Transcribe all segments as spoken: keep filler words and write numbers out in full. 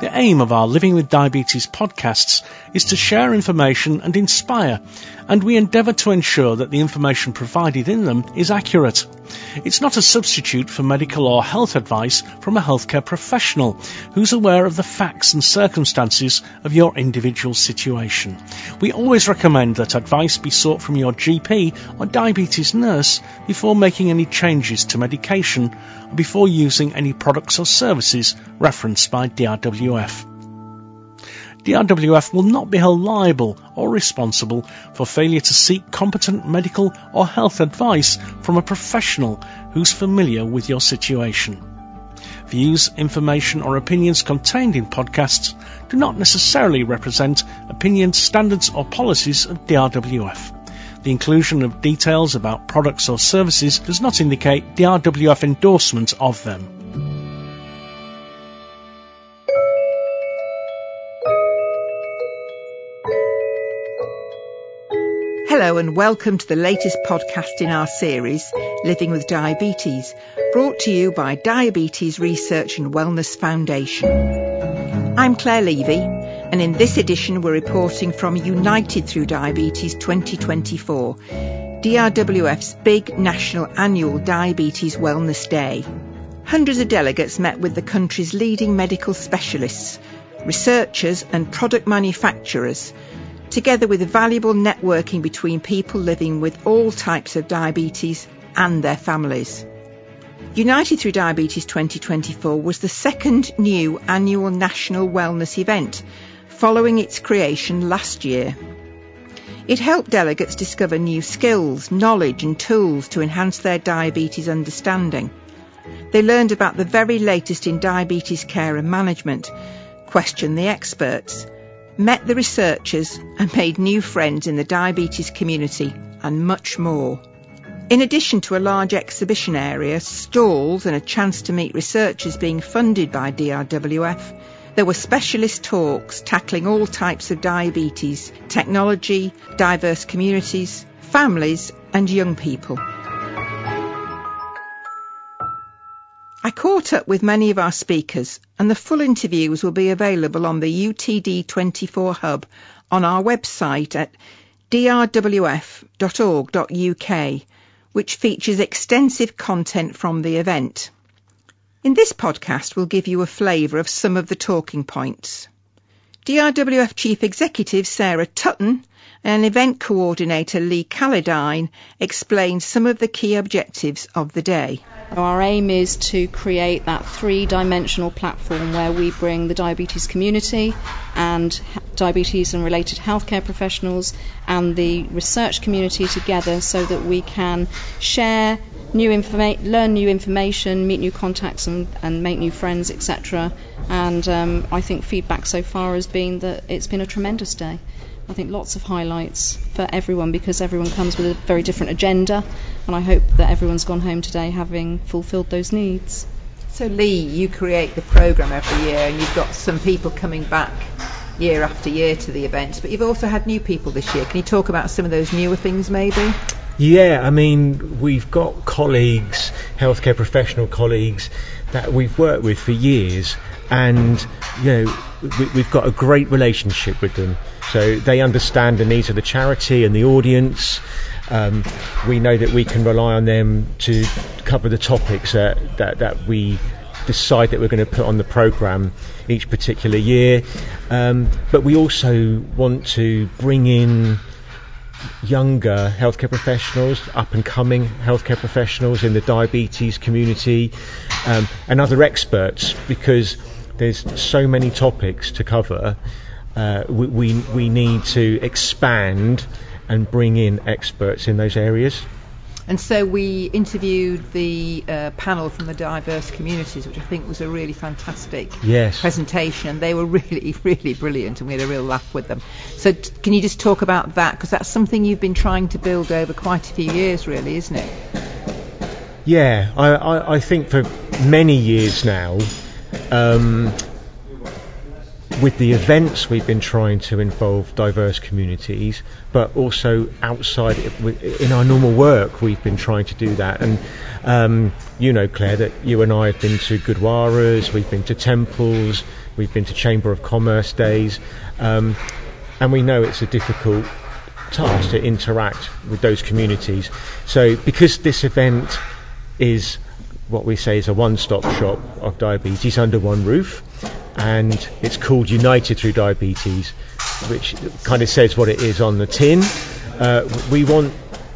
The aim of our Living with Diabetes podcasts is to share information and inspire, and we endeavour to ensure that the information provided in them is accurate. It's not a substitute for medical or health advice from a healthcare professional who's aware of the facts and circumstances of your individual situation. We always recommend that advice be sought from your G P or diabetes nurse before making any changes to medication or before using any products or services referenced by D R W F. D R W F will not be held liable or responsible for failure to seek competent medical or health advice from a professional who's familiar with your situation. Views, information or opinions contained in podcasts do not necessarily represent opinions, standards or policies of D R W F. The inclusion of details about products or services does not indicate D R W F endorsement of them. Hello and welcome to the latest podcast in our series, Living with Diabetes, brought to you by Diabetes Research and Wellness Foundation. I'm Claire Levy, and in this edition we're reporting from United Through Diabetes twenty twenty-four, D R W F's big national annual Diabetes Wellness Day. Hundreds of delegates met with the country's leading medical specialists, researchers and product manufacturers, together with valuable networking between people living with all types of diabetes and their families. United Through Diabetes twenty twenty-four was the second new annual national wellness event, following its creation last year. It helped delegates discover new skills, knowledge and tools to enhance their diabetes understanding. They learned about the very latest in diabetes care and management, questioned the experts, met the researchers and made new friends in the diabetes community, and much more. In addition to a large exhibition area, stalls and a chance to meet researchers being funded by D R W F, there were specialist talks tackling all types of diabetes, technology, diverse communities, families and young people. I caught up with many of our speakers, and the full interviews will be available on the U T D twenty-four hub on our website at d r w f dot org dot u k, which features extensive content from the event. In this podcast, we'll give you a flavour of some of the talking points. D R W F Chief Executive Sarah Tutton and Event Coordinator Lee Calladine explained some of the key objectives of the day. Our aim is to create that three-dimensional platform where we bring the diabetes community and diabetes and related healthcare professionals and the research community together so that we can share new informa- learn new information, meet new contacts and, and make new friends, et cetera. And um, I think feedback so far has been that it's been a tremendous day. I think lots of highlights for everyone because everyone comes with a very different agenda, and I hope that everyone's gone home today having fulfilled those needs. So Lee, you create the programme every year and you've got some people coming back year after year to the events, but you've also had new people this year. Can you talk about some of those newer things maybe? Yeah, I mean, we've got colleagues, healthcare professional colleagues that we've worked with for years, and you know, we, we've got a great relationship with them. So they understand the needs of the charity and the audience. Um, we know that we can rely on them to cover the topics that, that, that we decide that we're going to put on the programme each particular year. Um, but we also want to bring in younger healthcare professionals, up and coming healthcare professionals in the diabetes community, um, and other experts, because there's so many topics to cover. Uh, we, we we need to expand and bring in experts in those areas. And so we interviewed the uh, panel from the diverse communities, which I think was a really fantastic yes. presentation, and they were really, really brilliant, and we had a real laugh with them. So t- can you just talk about that, because that's something you've been trying to build over quite a few years, really, isn't it? Yeah, I, I, I think for many years now, um, with the events, we've been trying to involve diverse communities, but also outside in our normal work, we've been trying to do that. And um, you know, Claire, that you and I have been to Gurdwaras, we've been to temples, we've been to Chamber of Commerce days, um, and we know it's a difficult task to interact with those communities. So because this event is what we say is a one-stop shop of diabetes under one roof, and it's called United Through Diabetes, which kind of says what it is on the tin. Uh, we want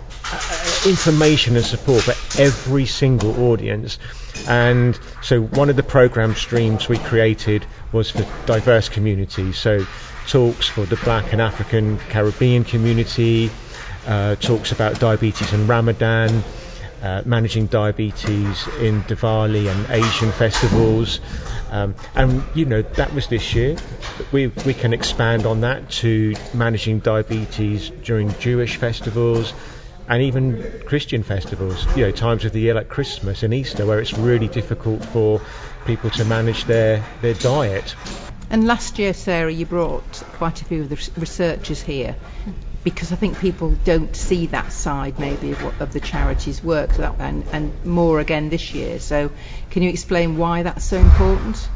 information and support for every single audience, and so one of the program streams we created was for diverse communities, so talks for the Black and African Caribbean community, uh, talks about diabetes and Ramadan, uh, managing diabetes in Diwali and Asian festivals, um, and you know, that was this year. We we can expand on that to managing diabetes during Jewish festivals and even Christian festivals, you know, times of the year like Christmas and Easter, where it's really difficult for people to manage their, their diet. And last year, Sarah, you brought quite a few of the researchers here, because I think people don't see that side maybe of, what, of the charity's work, and, and more again this year. So can you explain why that's so important?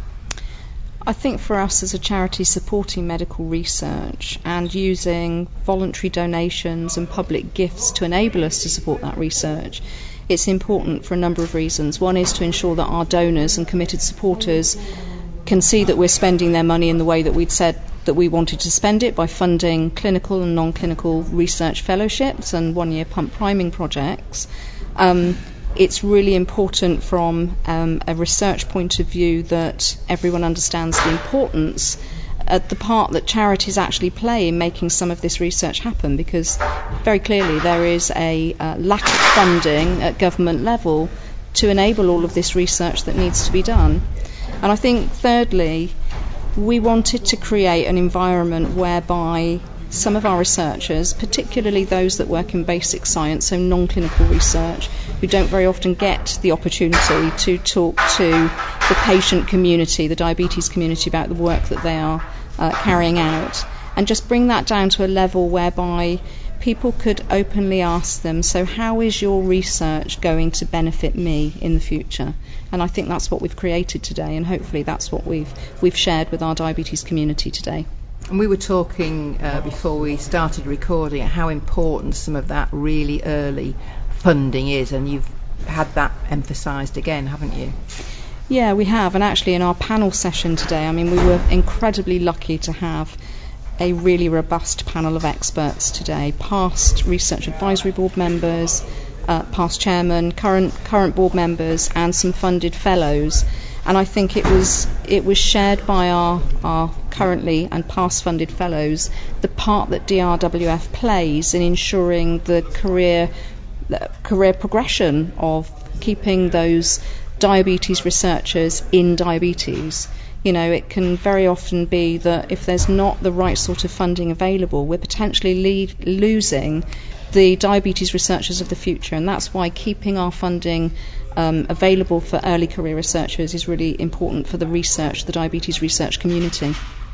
I think for us as a charity supporting medical research and using voluntary donations and public gifts to enable us to support that research, it's important for a number of reasons. One is to ensure that our donors and committed supporters can see that we're spending their money in the way that we'd said that we wanted to spend it, by funding clinical and non-clinical research fellowships and one-year pump priming projects. Um, it's really important from um, a research point of view that everyone understands the importance at the part that charities actually play in making some of this research happen, because very clearly there is a uh, lack of funding at government level to enable all of this research that needs to be done. And I think thirdly, we wanted to create an environment whereby some of our researchers, particularly those that work in basic science, so non-clinical research, who don't very often get the opportunity to talk to the patient community, the diabetes community, about the work that they are uh, carrying out, and just bring that down to a level whereby people could openly ask them, so how is your research going to benefit me in the future? And I think that's what we've created today, and hopefully that's what we've we've shared with our diabetes community today. And we were talking uh, before we started recording how important some of that really early funding is, and you've had that emphasised again, haven't you? Yeah, we have. And actually in our panel session today, I mean, we were incredibly lucky to have a really robust panel of experts today, past research advisory board members, uh, past chairman, current current board members, and some funded fellows. And I think it was it was shared by our, our currently and past funded fellows the part that D R W F plays in ensuring the career the career progression of keeping those diabetes researchers in diabetes. You know, it can very often be that if there's not the right sort of funding available, we're potentially lead, losing the diabetes researchers of the future, and that's why keeping our funding um, available for early career researchers is really important for the research, the diabetes research community.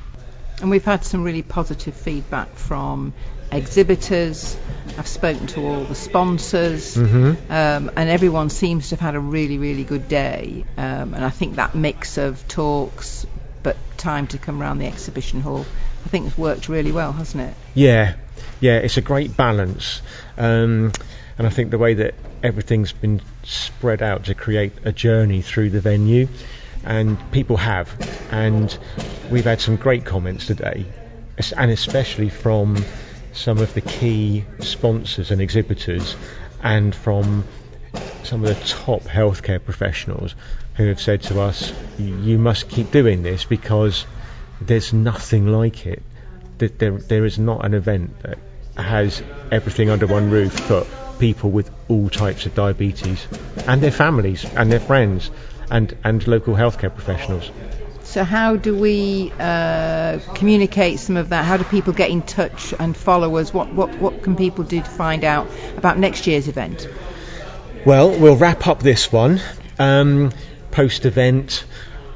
And we've had some really positive feedback from exhibitors. I've spoken to all the sponsors, mm-hmm. um, and everyone seems to have had a really, really good day. Um, and I think that mix of talks, but time to come around the exhibition hall, I think has worked really well, hasn't it? Yeah, yeah, it's a great balance. Um, and I think the way that everything's been spread out to create a journey through the venue, and people have. And we've had some great comments today, and especially from some of the key sponsors and exhibitors, and from some of the top healthcare professionals who have said to us, you must keep doing this because there's nothing like it. That there, there is not an event that has everything under one roof for people with all types of diabetes, and their families and their friends and, and local healthcare professionals. So how do we uh, communicate some of that? How do people get in touch and follow us? What, what, what can people do to find out about next year's event? Well, we'll wrap up this one. Um, post-event,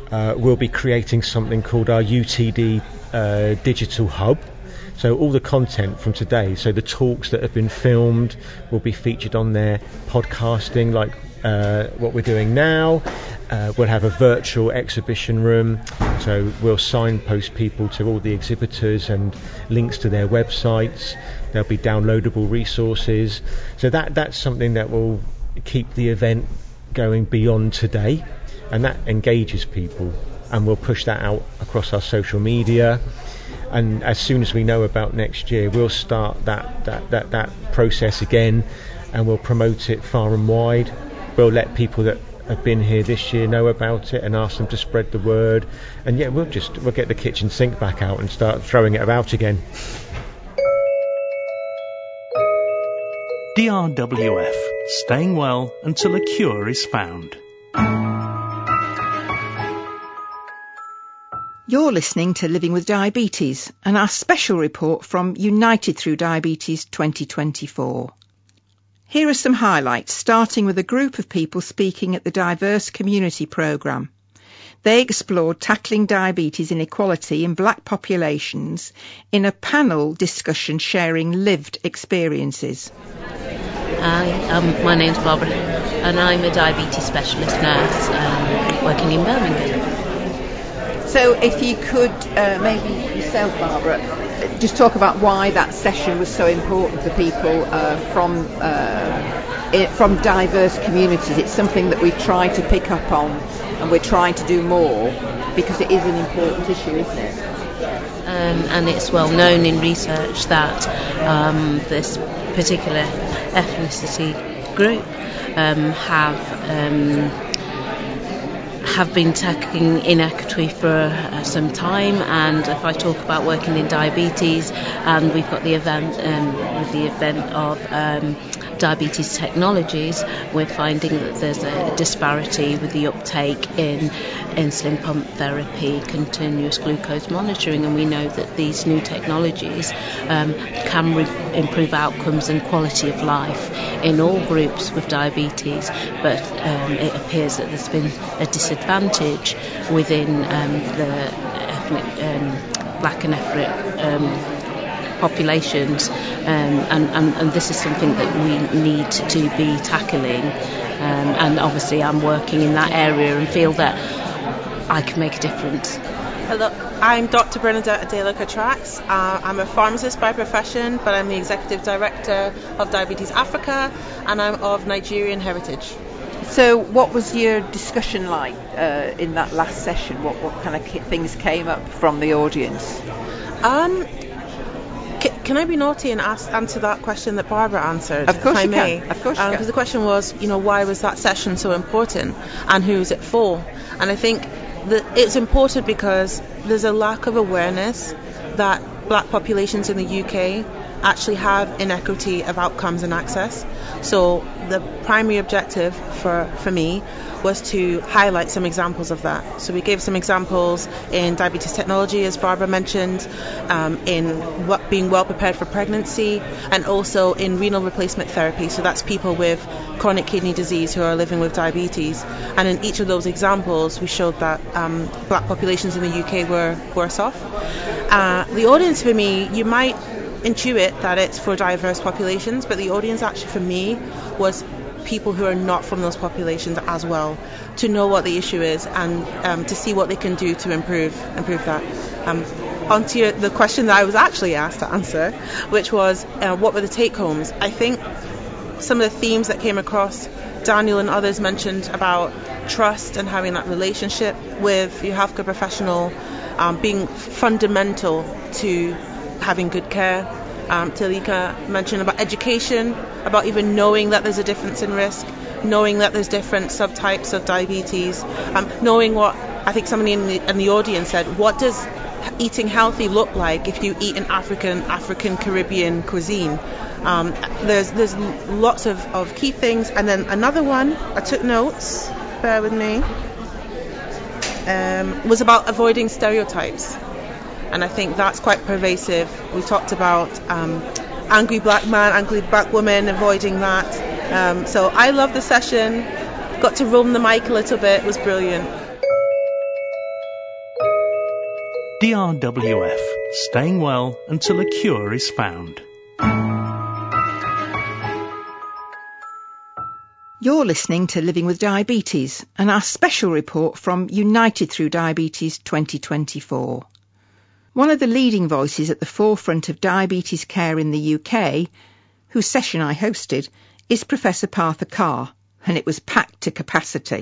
uh, we'll be creating something called our U T D uh, Digital Hub. So all the content from today, so the talks that have been filmed will be featured on there, podcasting like uh, what we're doing now. Uh, we'll have a virtual exhibition room, so we'll signpost people to all the exhibitors and links to their websites. There'll be downloadable resources. So that that's something that will keep the event going beyond today, and that engages people, and we'll push that out across our social media. And as soon as we know about next year, we'll start that, that, that, that process again, and we'll promote it far and wide. We'll let people that have been here this year know about it and ask them to spread the word. And yeah, we'll just we'll get the kitchen sink back out and start throwing it about again. D R W F, staying well until a cure is found. You're listening to Living with Diabetes and our special report from United Through Diabetes twenty twenty-four. Here are some highlights, starting with a group of people speaking at the Diverse Community Programme. They explored tackling diabetes inequality in black populations in a panel discussion sharing lived experiences. Hi, um, my name's Barbara and I'm a diabetes specialist nurse um, working in Birmingham. So if you could, uh, maybe yourself, Barbara, just talk about why that session was so important for people uh, from uh, it, from diverse communities. It's something that we've tried to pick up on, and we're trying to do more because it is an important issue, isn't it? Um, and it's well known in research that um, this particular ethnicity group um, have um, have been tackling inequity for uh, some time. And if I talk about working in diabetes, and we've got the event um, with the event of um, diabetes technologies, we're finding that there's a disparity with the uptake in insulin pump therapy, continuous glucose monitoring, and we know that these new technologies um, can re- improve outcomes and quality of life in all groups with diabetes, but um, it appears that there's been a disadvantage within um, the ethnic, um, black and ethnic um, populations, um, and, and, and this is something that we need to be tackling, um, and obviously I'm working in that area and feel that I can make a difference. Hello, I'm Doctor Bernadette Adela-Catrax. Uh, I'm a pharmacist by profession, but I'm the Executive Director of Diabetes Africa, and I'm of Nigerian heritage. So what was your discussion like uh, in that last session? What, what kind of things came up from the audience? Um, c- can I be naughty and ask, answer that question that Barbara answered? Of course if I you may? can. Of course you um, can. Because the question was, you know, why was that session so important, and who is it for? And I think that it's important because there's a lack of awareness that black populations in the U K actually have inequity of outcomes and access. So the primary objective for, for me was to highlight some examples of that. So we gave some examples in diabetes technology, as Barbara mentioned, um, in what, being well prepared for pregnancy, and also in renal replacement therapy. So that's people with chronic kidney disease who are living with diabetes. And in each of those examples, we showed that um, black populations in the U K were worse off. Uh, the audience for me, you might intuit that it's for diverse populations, but the audience actually for me was people who are not from those populations as well, to know what the issue is and um, to see what they can do to improve improve that. Um, on to your, the question that I was actually asked to answer, which was uh, what were the take homes? I think some of the themes that came across, Daniel and others mentioned about trust and having that relationship with your healthcare professional um, being fundamental to having good care. Um, Talika mentioned about education, about even knowing that there's a difference in risk, knowing that there's different subtypes of diabetes, um, knowing what, I think somebody in the, in the audience said, what does eating healthy look like if you eat an African, African Caribbean cuisine? Um, there's there's lots of, of key things. And then another one, I took notes, bear with me, um, was about avoiding stereotypes. And I think that's quite pervasive. We talked about um, angry black man, angry black woman, avoiding that. Um, so I loved the session. Got to roam the mic a little bit. It was brilliant. D R W F, staying well until a cure is found. You're listening to Living with Diabetes and our special report from United Through Diabetes twenty twenty-four. One of the leading voices at the forefront of diabetes care in the U K, whose session I hosted, is Professor Partha Kar, and it was packed to capacity.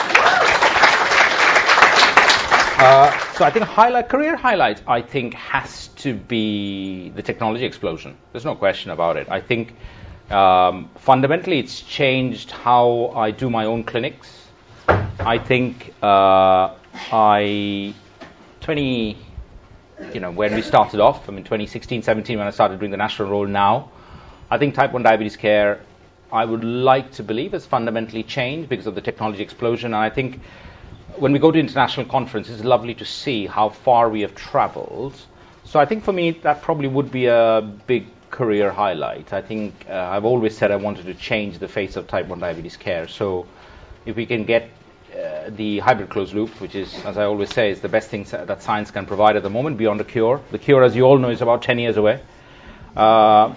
Uh, so I think highlight, career highlight, I think, has to be the technology explosion. There's no question about it. I think um, fundamentally it's changed how I do my own clinics. I think uh, I, twenty, you know, when we started off, I mean, twenty sixteen, seventeen, when I started doing the national role now, I think type one diabetes care, I would like to believe, has fundamentally changed because of the technology explosion. And I think when we go to international conferences, it's lovely to see how far we have traveled. So I think for me, that probably would be a big career highlight. I think uh, I've always said I wanted to change the face of type one diabetes care. So if we can get uh, the hybrid closed loop, which is, as I always say, is the best thing that science can provide at the moment, beyond a cure. The cure, as you all know, is about ten years away. Uh,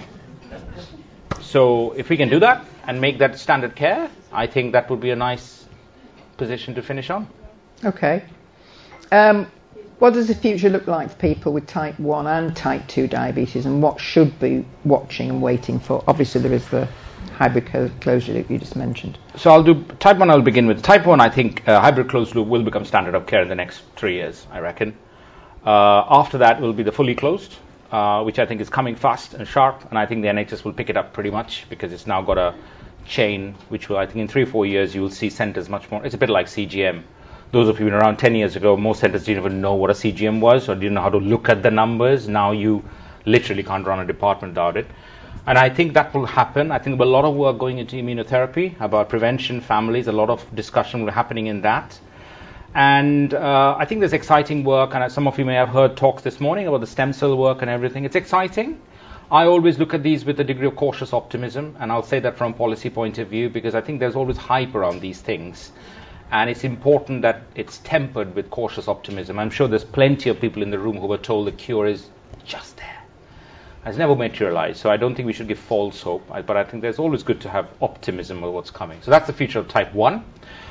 so if we can do that and make that standard care, I think that would be a nice position to finish on. Okay. Um, what does the future look like for people with type one and type two diabetes, and what should be watching and waiting for? Obviously, there is the hybrid closed loop you just mentioned. So I'll do type one. I'll begin with type one. I think uh, hybrid closed loop will become standard of care in the next three years, I reckon. Uh, after that will be the fully closed, uh, which I think is coming fast and sharp, and I think the N H S will pick it up pretty much because it's now got a chain, which will, I think in three or four years, you will see centres much more. It's a bit like C G M. Those of you who were around ten years ago, most centres didn't even know what a C G M was or didn't know how to look at the numbers. Now you literally can't run a department without it. And I think that will happen. I think there'll be a lot of work going into immunotherapy, about prevention, families, a lot of discussion will happening in that. And uh, I think there's exciting work, and some of you may have heard talks this morning about the stem cell work and everything. It's exciting. I always look at these with a degree of cautious optimism, and I'll say that from a policy point of view, because I think there's always hype around these things. And it's important that it's tempered with cautious optimism. I'm sure there's plenty of people in the room who were told the cure is just there. It's never materialized, so I don't think we should give false hope. But I think there's always good to have optimism of what's coming. So that's the future of type one.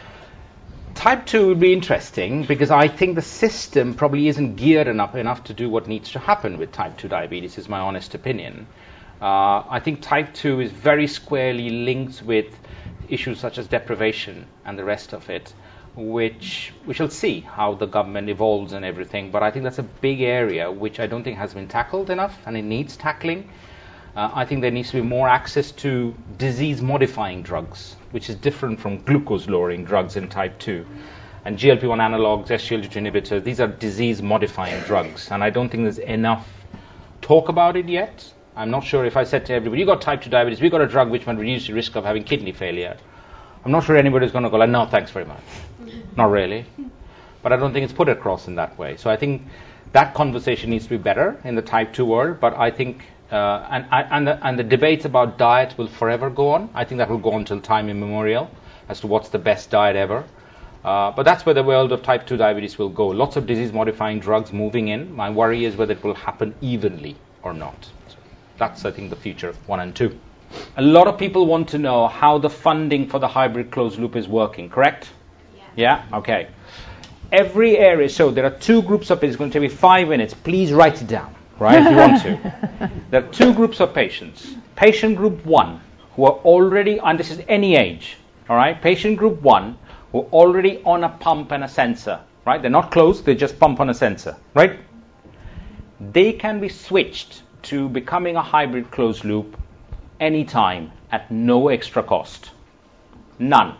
Type two will be interesting because I think the system probably isn't geared enough enough to do what needs to happen with type two diabetes, is my honest opinion. Uh, I think type two is very squarely linked with issues such as deprivation and the rest of it, which we shall see how the government evolves and everything. But I think that's a big area which I don't think has been tackled enough, and it needs tackling. Uh, I think there needs to be more access to disease-modifying drugs, which is different from glucose-lowering drugs in type two. And G L P one analogs, S G L T two inhibitors, these are disease-modifying drugs, and I don't think there's enough talk about it yet. I'm not sure if I said to everybody, you got type two diabetes, we got a drug which might reduce the risk of having kidney failure. I'm not sure anybody's going to go like, no, thanks very much. Not really. But I don't think it's put across in that way. So I think that conversation needs to be better in the type two world. But I think, uh, and, and, the, and the debates about diet will forever go on. I think that will go on till time immemorial as to what's the best diet ever. Uh, but that's where the world of type two diabetes will go. Lots of disease-modifying drugs moving in. My worry is whether it will happen evenly or not. That's, I think, the future of one and two. A lot of people want to know how the funding for the hybrid closed loop is working, correct? Yeah. Yeah? Okay. Every area, so there are two groups of patients. It's going to take me five minutes. Please write it down, right, if you want to. There are two groups of patients. Patient group one, who are already, and this is any age, all right? Patient group one, who are already on a pump and a sensor, right? They're not closed, they just pump on a sensor, right? They can be switched to becoming a hybrid closed loop anytime at no extra cost. None.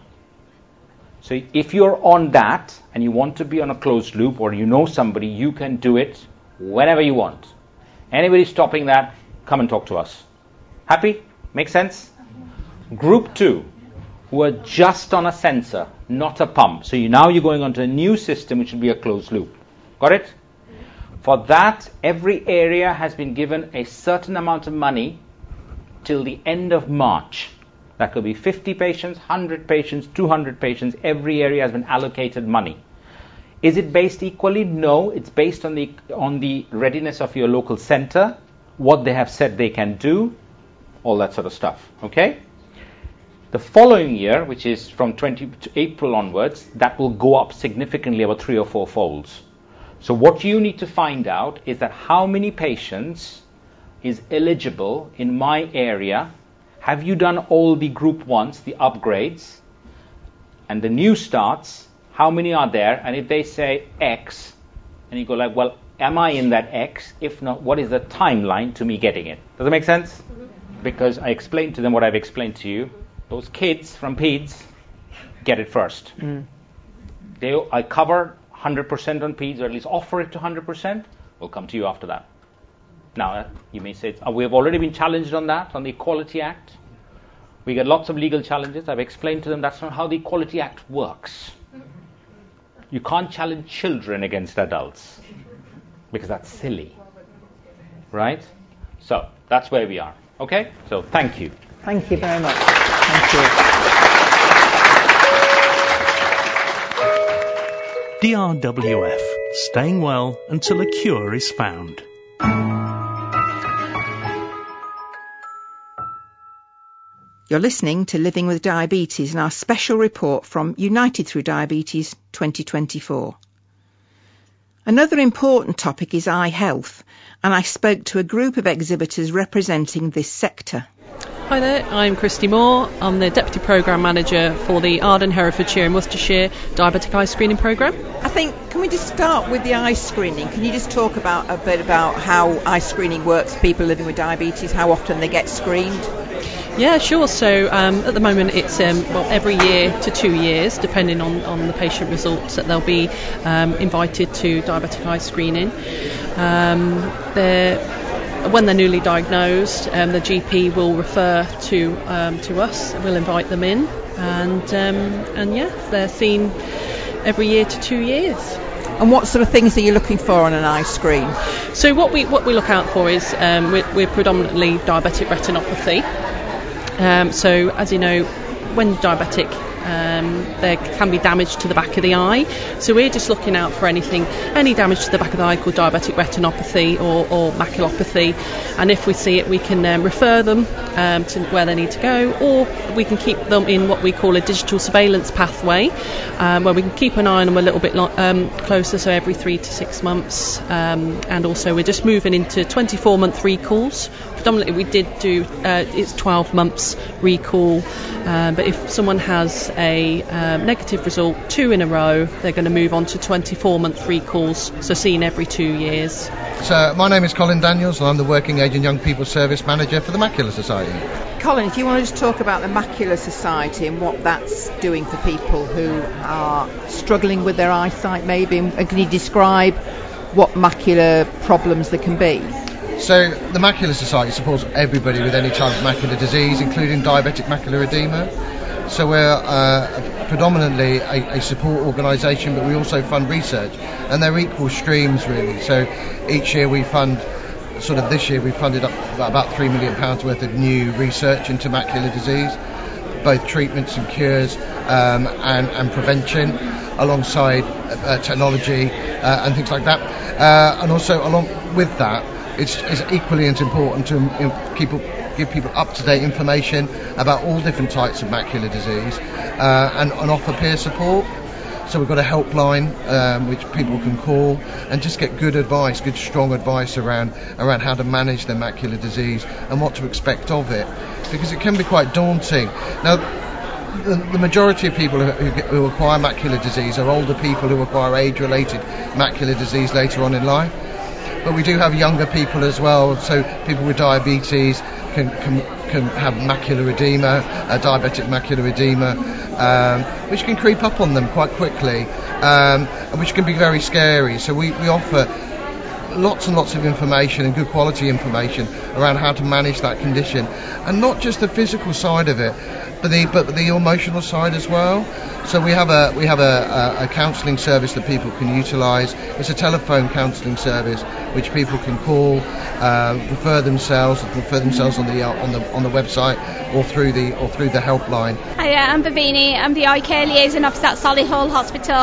So if you're on that and you want to be on a closed loop, or you know somebody, you can do it whenever you want. Anybody stopping that, come and talk to us. Happy? Make sense? Group two, who are just on a sensor, not a pump. So you now you're going onto a new system which will be a closed loop. Got it? For that, every area has been given a certain amount of money till the end of March. That could be fifty patients, one hundred patients, two hundred patients. Every area has been allocated money. Is it based equally? No, it's based on the on the readiness of your local centre, what they have said they can do, all that sort of stuff. Okay. The following year, which is from twenty to April onwards, that will go up significantly, about three or four folds. So what you need to find out is that how many patients is eligible in my area. Have you done all the group ones, the upgrades, and the new starts? How many are there? And if they say X, and you go like, well, am I in that X? If not, what is the timeline to me getting it? Does that make sense? Mm-hmm. Because I explained to them what I've explained to you. Those kids from peds get it first. Mm. They, I cover one hundred percent on peds, or at least offer it to one hundred percent. We'll come to you after that. Now, uh, you may say, uh, we have already been challenged on that, on the Equality Act. We get lots of legal challenges. I've explained to them that's not how the Equality Act works. You can't challenge children against adults, because that's silly. Right? So, that's where we are. Okay? So, thank you. Thank you very much. Thank you. D R W F, staying well until a cure is found. You're listening to Living with Diabetes and our special report from United Through Diabetes twenty twenty-four. Another important topic is eye health, and I spoke to a group of exhibitors representing this sector. Hi there, I'm Christy Moore. I'm the Deputy Programme Manager for the Arden, Herefordshire and Worcestershire Diabetic Eye Screening Programme. I think, can we just start with the eye screening? Can you just talk about a bit about how eye screening works for people living with diabetes, how often they get screened? Yeah, sure. So um, at the moment it's um, well every year to two years, depending on, on the patient results, that they'll be um, invited to diabetic eye screening. Um, they're When they're newly diagnosed, um, the G P will refer to um, to us. We'll invite them in, and um, and yeah, they're seen every year to two years. And what sort of things are you looking for on an eye screen? So what we what we look out for is um, we're, we're predominantly diabetic retinopathy. Um, so as you know, when diabetic, Um, there can be damage to the back of the eye, so we're just looking out for anything, any damage to the back of the eye called diabetic retinopathy or, or maculopathy, and if we see it we can um, refer them um, to where they need to go, or we can keep them in what we call a digital surveillance pathway, um, where we can keep an eye on them a little bit lo- um, closer, so every three to six months, um, and also we're just moving into twenty-four month recalls. Predominantly we did do uh, it's twelve months recall, uh, but if someone has a um, negative result two in a row, they're going to move on to twenty-four month recalls, so seen every two years. So my name is Colin Daniels and I'm the Working Age and Young People Service Manager for the Macular Society. Colin, if you want to just talk about the Macular Society and what that's doing for people who are struggling with their eyesight maybe, and can you describe what macular problems there can be? So the Macular Society supports everybody with any type of macular disease, including diabetic macular edema. So we're uh, predominantly a, a support organisation, but we also fund research, and they're equal streams really. So each year we fund, sort of this year we funded up about three million pounds worth of new research into macular disease, both treatments and cures um, and, and prevention, alongside uh, technology uh, and things like that. Uh, and also along with that, it's, it's equally as important to you know, keep give people up-to-date information about all different types of macular disease uh, and, and offer peer support. So we've got a helpline um, which people can call and just get good advice, good strong advice around around how to manage their macular disease and what to expect of it, because it can be quite daunting. Now, the, the majority of people who, who, get, who acquire macular disease are older people who acquire age-related macular disease later on in life. But we do have younger people as well, so people with diabetes can can, can have macular edema, uh, diabetic macular edema, um, which can creep up on them quite quickly, um, and which can be very scary. So we, we offer lots and lots of information and good quality information around how to manage that condition, and not just the physical side of it, but the but the emotional side as well. So we have a we have a, a, a counselling service that people can utilise. It's a telephone counselling service which people can call, uh, refer themselves, refer themselves on the uh, on the on the website or through the or through the helpline. Hi, I'm Bhavini. I'm the eye care liaison officer at Solihull Hospital.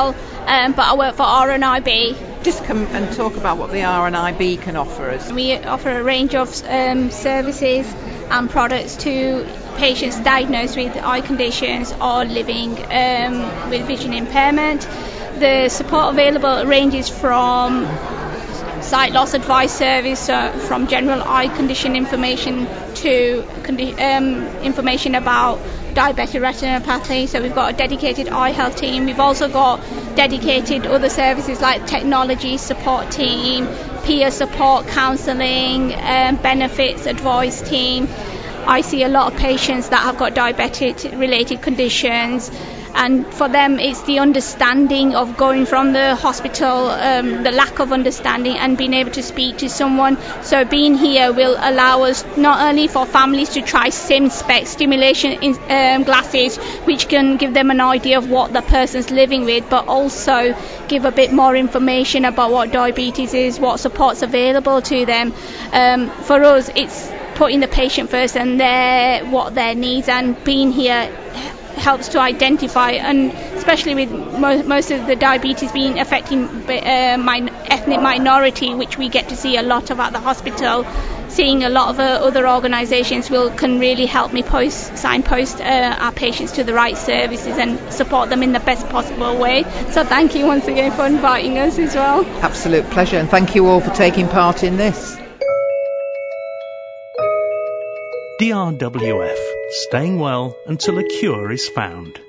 um, but I work for R N I B. Just come and talk about what the R N I B can offer us. We offer a range of um, services and products to patients diagnosed with eye conditions or living um, with vision impairment. The support available ranges from sight loss advice service, uh, from general eye condition information to condi- um, information about diabetic retinopathy. So we've got a dedicated eye health team. We've also got dedicated other services like technology support team, peer support, counselling, um, benefits advice team. I see a lot of patients that have got diabetic related conditions, and for them it's the understanding of going from the hospital, um, the lack of understanding, and being able to speak to someone. So being here will allow us not only for families to try sim spec stimulation in, um, glasses, which can give them an idea of what the person's living with, but also give a bit more information about what diabetes is, what support's available to them. Um, for us, it's putting the patient first and their what their needs, and being here helps to identify, and especially with mo- most of the diabetes being affecting uh, min- ethnic minority, which we get to see a lot of at the hospital, seeing a lot of uh, other organisations will can really help me post signpost uh, our patients to the right services and support them in the best possible way. So thank you once again for inviting us as well. Absolute pleasure, and thank you all for taking part in this. D R W F, staying well until a cure is found.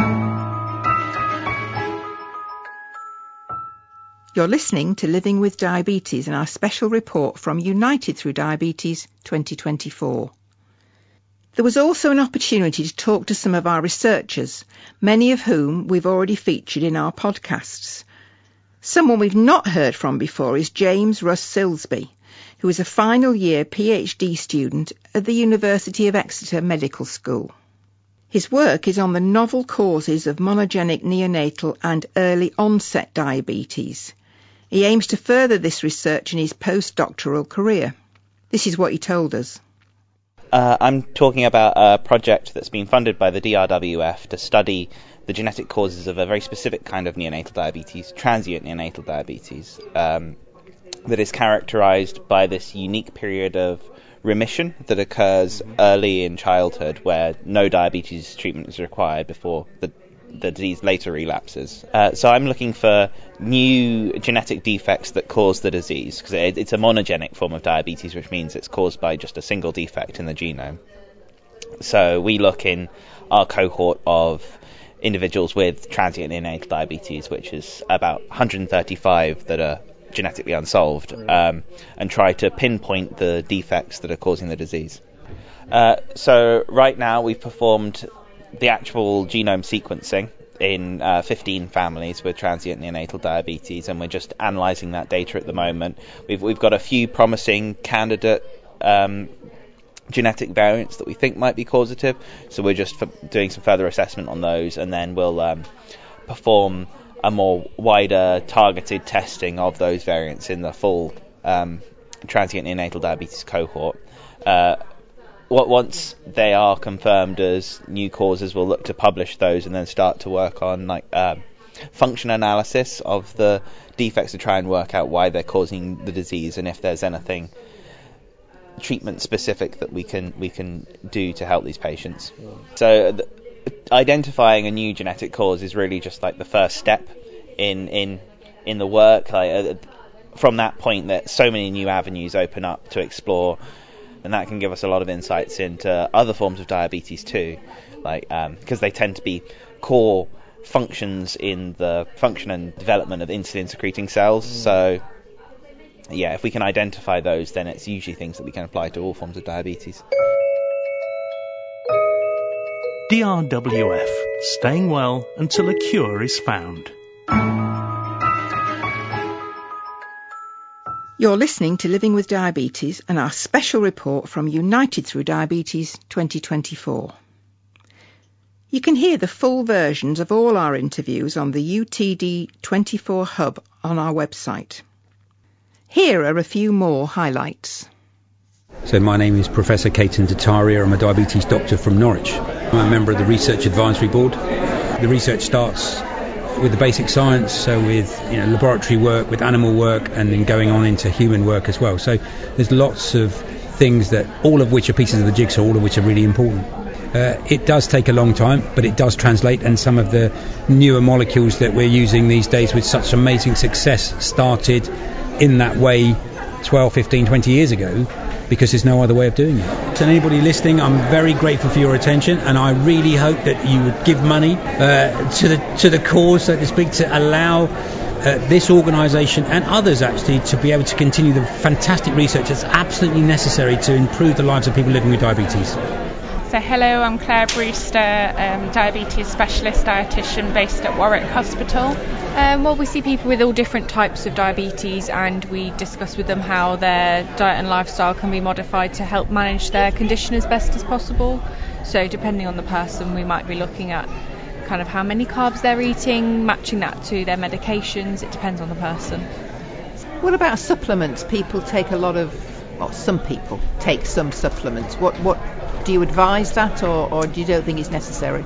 You're listening to Living with Diabetes and our special report from United Through Diabetes twenty twenty-four. There was also an opportunity to talk to some of our researchers, many of whom we've already featured in our podcasts. Someone we've not heard from before is James Russ Silsby, who is a final year PhD student at the University of Exeter Medical School. His work is on the novel causes of monogenic neonatal and early onset diabetes. He aims to further this research in his postdoctoral career. This is what he told us. Uh, I'm talking about a project that's been funded by the D R W F to study the genetic causes of a very specific kind of neonatal diabetes, transient neonatal diabetes, um, that is characterized by this unique period of remission that occurs early in childhood, where no diabetes treatment is required before the, the disease later relapses. Uh, so I'm looking for new genetic defects that cause the disease, because it, it's a monogenic form of diabetes, which means it's caused by just a single defect in the genome. So we look in our cohort of individuals with transient neonatal diabetes, which is about one hundred thirty-five that are genetically unsolved, um, and try to pinpoint the defects that are causing the disease. Uh, so right now we've performed the actual genome sequencing in uh, fifteen families with transient neonatal diabetes, and we're just analysing that data at the moment. We've we've got a few promising candidate um, genetic variants that we think might be causative, so we're just f- doing some further assessment on those, and then we'll um, perform a more wider targeted testing of those variants in the full um, transient neonatal diabetes cohort. Uh, what, once they are confirmed as new causes, we'll look to publish those and then start to work on like um, function analysis of the defects to try and work out why they're causing the disease, and if there's anything treatment specific that we can we can do to help these patients. So th- identifying a new genetic cause is really just like the first step in in in the work. Like, uh, from that point, that so many new avenues open up to explore, and that can give us a lot of insights into other forms of diabetes too, like because um, they tend to be core functions in the function and development of insulin secreting cells. Mm. So yeah, if we can identify those, then it's usually things that we can apply to all forms of diabetes. D R W F, staying well until a cure is found. You're listening to Living with Diabetes and our special report from United Through Diabetes twenty twenty-four. You can hear the full versions of all our interviews on the U T D twenty-four hub on our website. Here are a few more highlights. So my name is Professor Ketan Dataria. I'm a diabetes doctor from Norwich. I'm a member of the Research Advisory Board. The research starts with the basic science, so with you know laboratory work, with animal work, and then going on into human work as well. So there's lots of things that, all of which are pieces of the jigsaw, all of which are really important. Uh, it does take a long time, but it does translate, and some of the newer molecules that we're using these days with such amazing success started in that way twelve, fifteen, twenty years ago, because there's no other way of doing it. To anybody listening, I'm very grateful for your attention, and I really hope that you would give money uh, to the to the cause, so to speak, to allow uh, this organisation and others actually to be able to continue the fantastic research that's absolutely necessary to improve the lives of people living with diabetes. So hello, I'm Claire Brewster, um, diabetes specialist dietitian based at Warwick Hospital. Um, well, we see people with all different types of diabetes, and we discuss with them how their diet and lifestyle can be modified to help manage their condition as best as possible. So depending on the person, we might be looking at kind of how many carbs they're eating, matching that to their medications. It depends on the person. What about supplements? People take a lot of, well, some people take some supplements. What what do you advise that, or, or do you don't think it's necessary?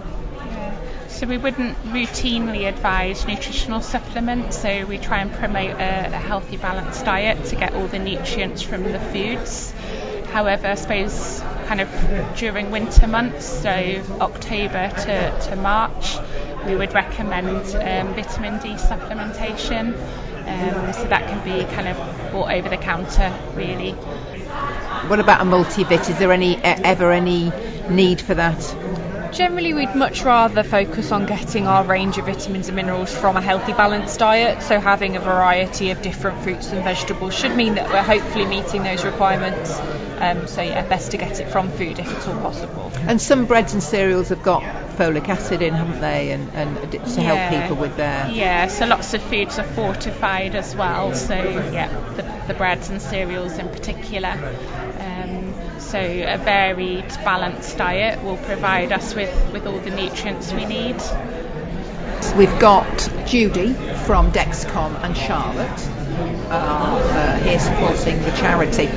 So we wouldn't routinely advise nutritional supplements, so we try and promote a, a healthy, balanced diet to get all the nutrients from the foods. However, I suppose kind of during winter months, so October to, to March, we would recommend um, vitamin D supplementation. Um, so that can be kind of bought over the counter, really. What about a multivit? Is there any ever any need for that? Generally, we'd much rather focus on getting our range of vitamins and minerals from a healthy, balanced diet. So having a variety of different fruits and vegetables should mean that we're hopefully meeting those requirements. Um, so yeah, best to get it from food if it's all possible. And some breads and cereals have got folic acid in, haven't they? And, and to yeah. help people with their... Yeah, so lots of foods are fortified as well. So yeah, the, the breads and cereals in particular. Um, so a varied, balanced diet will provide us with, with all the nutrients we need. We've got Judy from Dexcom and Charlotte are uh, here supporting the charity.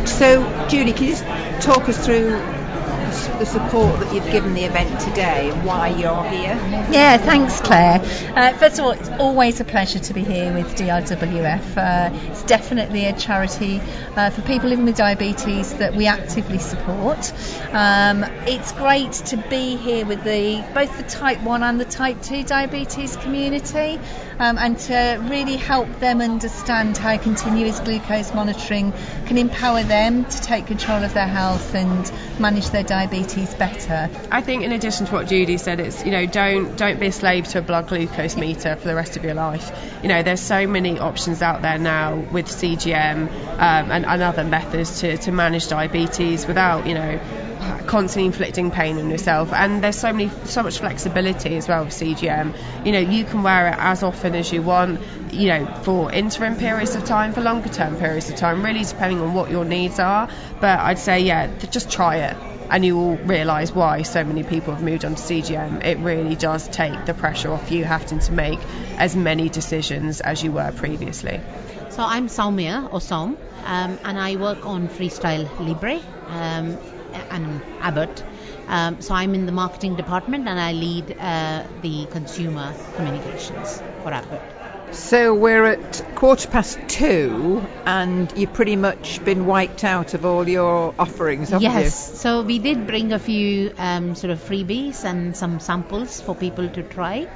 So, Judy, can you just talk us through the support that you've given the event today and why you're here? Yeah, thanks, Claire. Uh, first of all, it's always a pleasure to be here with D R W F. Uh, it's definitely a charity uh, for people living with diabetes that we actively support. Um, it's great to be here with the both the type one and the type two diabetes community, um, and to really help them understand how continuous glucose monitoring can empower them to take control of their health and manage their diabetes better. I think in addition to what Judy said, it's, you know, don't don't be a slave to a blood glucose meter for the rest of your life. You know, there's so many options out there now with C G M um, and, and other methods to, to manage diabetes without, you know, constantly inflicting pain on yourself. And there's so many so much flexibility as well with C G M. You know, you can wear it as often as you want, you know, for interim periods of time, for longer term periods of time, really depending on what your needs are. But I'd say, yeah, just try it and you will realise why so many people have moved on to C G M. It really does take the pressure off you having to make as many decisions as you were previously. So I'm Soumya or Saum, um, and I work on Freestyle Libre um, and Abbott. Um, so I'm in the marketing department and I lead uh, the consumer communications for Abbott. So we're at quarter past two and you've pretty much been wiped out of all your offerings, haven't yes. you? Yes, so we did bring a few um, sort of freebies and some samples for people to try.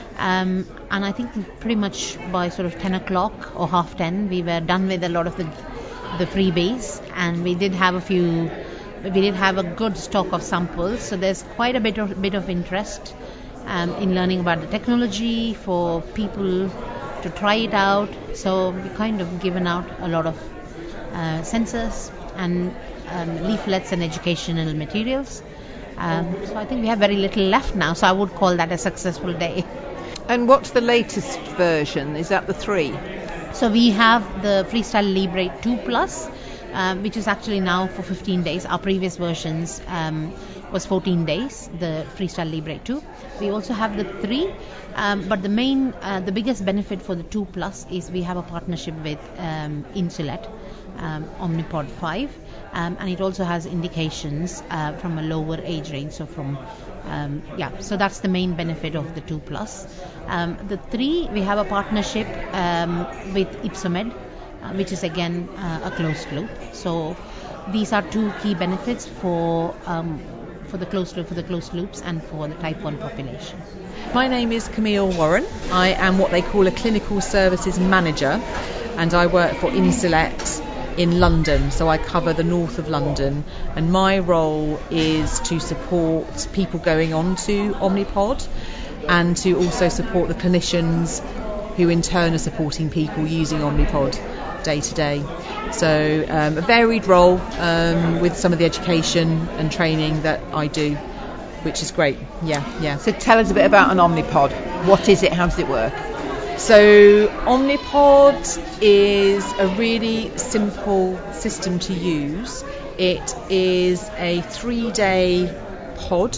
Um, and I think pretty much by sort of ten o'clock or half ten we were done with a lot of the, the freebies, and we did have a few, we did have a good stock of samples, so there's quite a bit of, bit of interest um, in learning about the technology for people to try it out. So we kind of given out a lot of uh, sensors and um, leaflets and educational materials. Um, so I think we have very little left now, so I would call that a successful day. And what's the latest version? Is that the three? So we have the Freestyle Libre two Plus, um, which is actually now for fifteen days. Our previous versions um, was fourteen days, the Freestyle Libre two. We also have the three, um, but the main, uh, the biggest benefit for the two Plus is we have a partnership with um, Insulet. um, Omnipod five, um, and it also has indications uh, from a lower age range, so from um, yeah, so that's the main benefit of the two plus. Um, the three, we have a partnership um, with Ypsomed, uh, which is again uh, a closed loop. So these are two key benefits for um, for the closed loop, for the closed loops, and for the type one population. My name is Camille Warren. I am what they call a clinical services manager, and I work for Insulet in London, so I cover the north of London, and my role is to support people going on to Omnipod and to also support the clinicians who in turn are supporting people using Omnipod day to day. So um, a varied role um, with some of the education and training that I do, which is great. Yeah, yeah. So tell us a bit about an Omnipod. What is it? How does it work? So Omnipod is a really simple system to use. It is a three-day pod,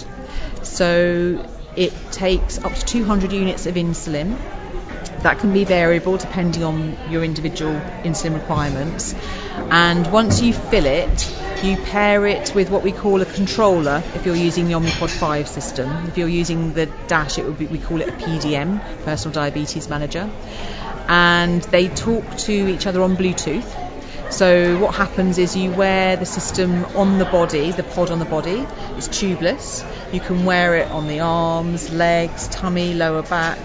so it takes up to two hundred units of insulin. That can be variable depending on your individual insulin requirements. And once you fill it, you pair it with what we call a controller if you're using the Omnipod five system. If you're using the Dash, it would be, we call it a P D M, Personal Diabetes Manager. And they talk to each other on Bluetooth. So what happens is you wear the system on the body, the pod on the body. It's tubeless. You can wear it on the arms, legs, tummy, lower back,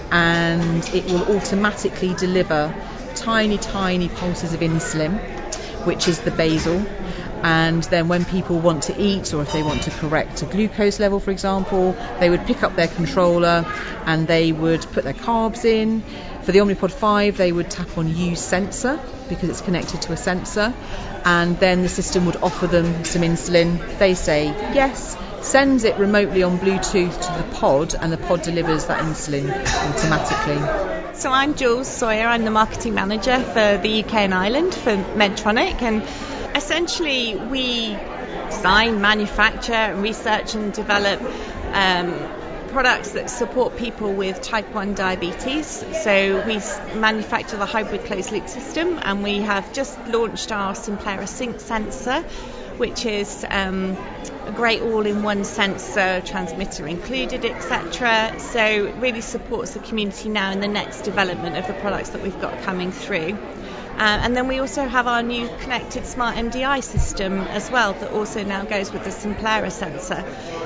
and it will automatically deliver tiny, tiny pulses of insulin, which is the basal. And then when people want to eat, or if they want to correct a glucose level, for example, they would pick up their controller and they would put their carbs in. For the Omnipod five, they would tap on Use Sensor because it's connected to a sensor, and then the system would offer them some insulin. They say yes, sends it remotely on Bluetooth to the pod, and the pod delivers that insulin automatically. So I'm Jules Sawyer. I'm the marketing manager for the U K and Ireland for Medtronic, and essentially we design, manufacture, research and develop um, products that support people with type one diabetes. So we manufacture the hybrid closed loop system, and we have just launched our Simplera Sync sensor, which is um, a great all-in-one sensor, transmitter included, et cetera. So it really supports the community now in the next development of the products that we've got coming through. Uh, and then we also have our new connected smart M D I system as well, that also now goes with the Simplera sensor.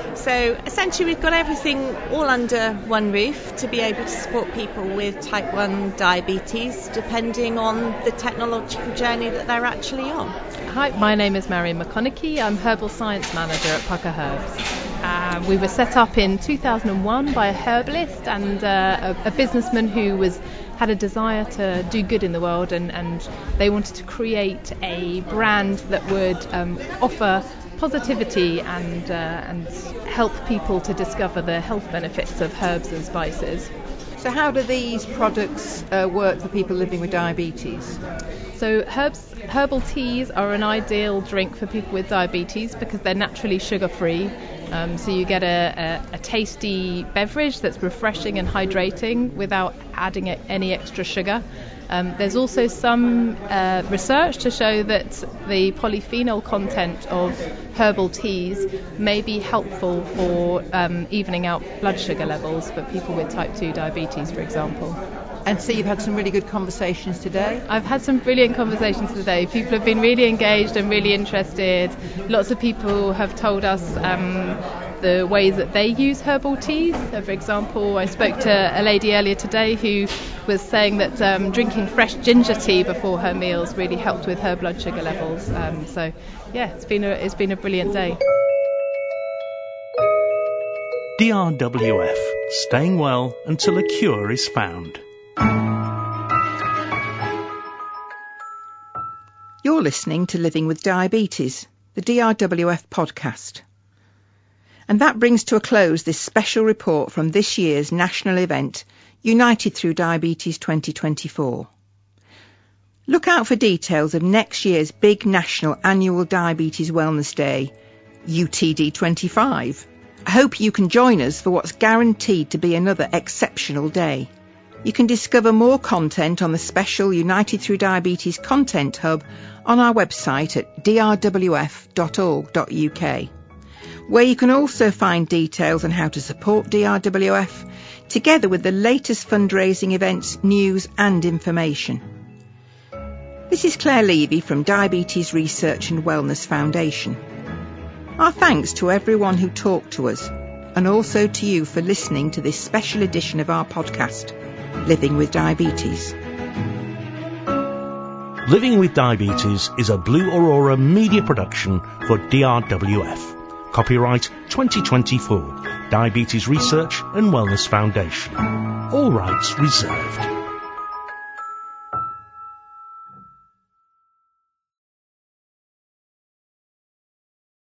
So essentially we've got everything all under one roof to be able to support people with type one diabetes, depending on the technological journey that they're actually on. Hi, my name is Marion McConaughey. I'm Herbal Science Manager at Pucker Herbs. Uh, we were set up in two thousand one by a herbalist and uh, a, a businessman who was had a desire to do good in the world, and, and they wanted to create a brand that would um, offer positivity and uh, and help people to discover the health benefits of herbs and spices. So how do these products uh, work for people living with diabetes? So herbs, herbal teas are an ideal drink for people with diabetes because they're naturally sugar-free. Um, so you get a, a, a tasty beverage that's refreshing and hydrating without adding any extra sugar. Um, there's also some uh, research to show that the polyphenol content of herbal teas may be helpful for um, evening out blood sugar levels for people with type two diabetes, for example. And so you've had some really good conversations today? I've had some brilliant conversations today. People have been really engaged and really interested. Lots of people have told us um, the ways that they use herbal teas. So for example, I spoke to a lady earlier today who was saying that um, drinking fresh ginger tea before her meals really helped with her blood sugar levels. Um, so yeah, it's been a, it's been a brilliant day. D R W F, staying well until a cure is found. You're listening to Living with Diabetes, the D R W F podcast. And that brings to a close this special report from this year's national event, United Through Diabetes twenty twenty-four. Look out for details of next year's big national annual Diabetes Wellness Day, U T D twenty-five. I hope you can join us for what's guaranteed to be another exceptional day. You can discover more content on the special United Through Diabetes Content Hub on our website at d r w f dot org dot u k, where you can also find details on how to support D R W F, together with the latest fundraising events, news and information. This is Claire Levy from Diabetes Research and Wellness Foundation. Our thanks to everyone who talked to us, and also to you for listening to this special edition of our podcast, Living with Diabetes. Living with Diabetes is a Blue Aurora media production for D R W F. Copyright twenty twenty-four, Diabetes Research and Wellness Foundation. All rights reserved.